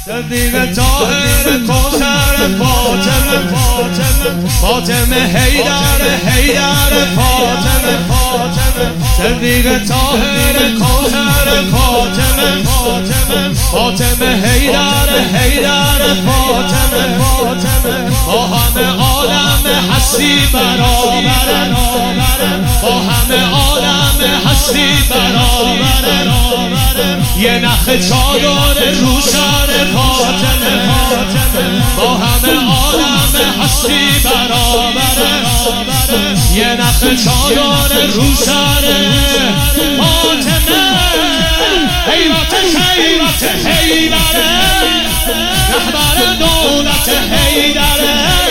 صدیق طاهر کوثر فاطمه حیدر فاطمه صدیق طاهر کوثر فاطمه حیدر فاطمه با همه عالم هستی برابر با همه عالم هستی برابر یه نخ چادر رو سر فاطمه با همه عالم هستی برابر یه نخ چادر رو سر فاطمه حیدر رهبر دولت حیدر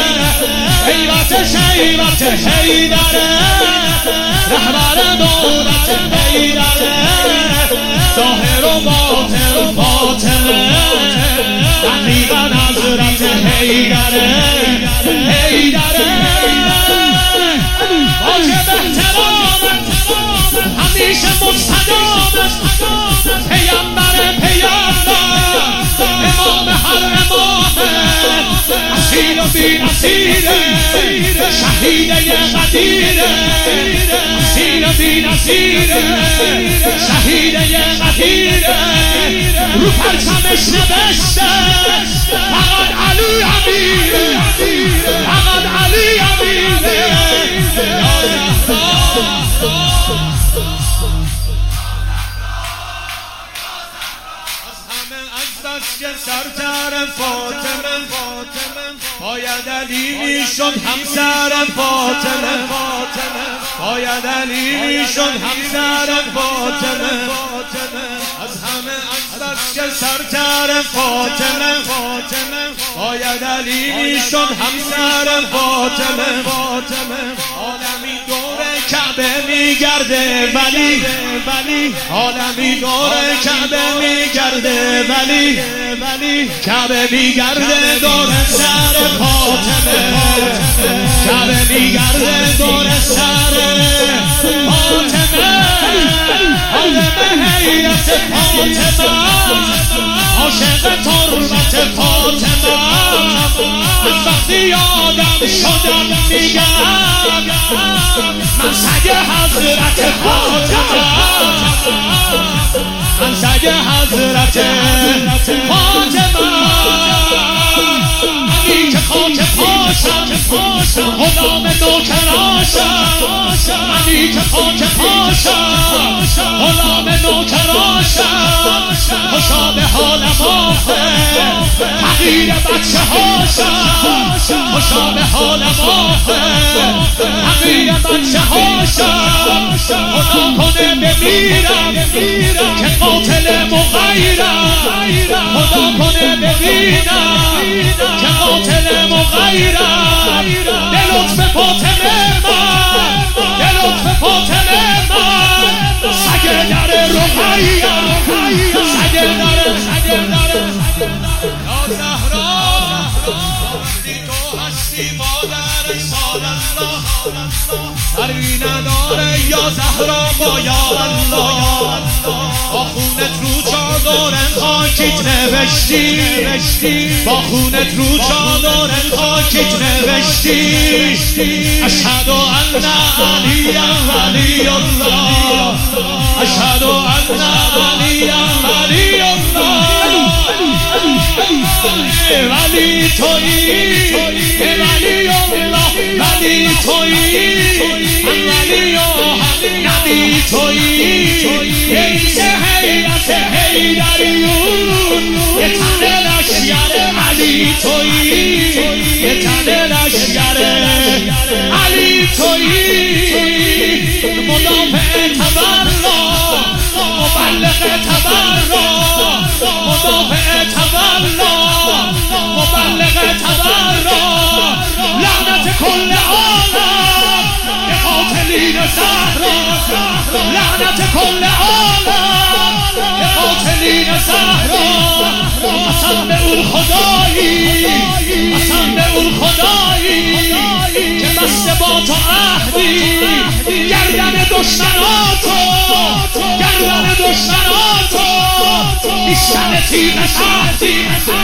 حیدر رهبر دولت حیدر ظاهر و باطن فاطمه عقیقا حضرت حیدر واجب احترام همیشه مستدام پیامبر امام هر امام اسیر و بی نصیر شهید قدیر اسیر و بی نصیر شهید قدیر رو پرچمش نوشته فقط علی امیر فقط علی امیر که سرتر فاطمه باید علی میشد همسر فاطمه باید علی میشد همسر فاطمه از همه عزت که سرتر فاطمه باید علی میشد همسر فاطمه عالمی دور کعبه میگرده ولی عالمی دور کعبه میگرده ولی کعبه میگرده دور سر فاطمه کعبه میگرده دور سر فاطمه حیرت فاطمه عاشق تربت فاطمه از وقتی آدم شدم میگم من سگ حضرت فاطمه من سگ حضرت فاطمه منی که خاک پاشم غلام نوکراشم منی که خاک پاشم غلام نوکراشم خوشا به حالم آخه حقیر بچه هاشم خوشا به حالم آخه حقیر بچه هاشم خدا کنه بمیرم که قاتل مغیرم خدا کنه ببینم که قاتل مغیرم به لطف فاطمه من به لطف فاطمه من سگ در رقیه سگ در یا زهرا تو هستی مادر سال الله سری نداره یا زهرا با یا الله با خونت رو چادر خاکیت نوشتی با خونت رو چادر خاکیت نوشتی اشهد ان علی ولی الله اشهد ان علی ولی الله ولی تویی ولی الله ولی تویی ولی نبی تویی رئیس هیئت حیدریون یه تن لشگر علی تویی یه تن لشگر علی تویی مدافع تبرا مبلغ تبرا مدافع تبرا مبلغ تبرا لعنت کل عالم به قاتلین زهرا لعنت کل عالم به قاتلین زهرا قسم به اون خدایی قسم به اون خدایی که بسته با تو عهدی گردن دشمناتو گردن دشمناتو بیشتر تیغ شهدی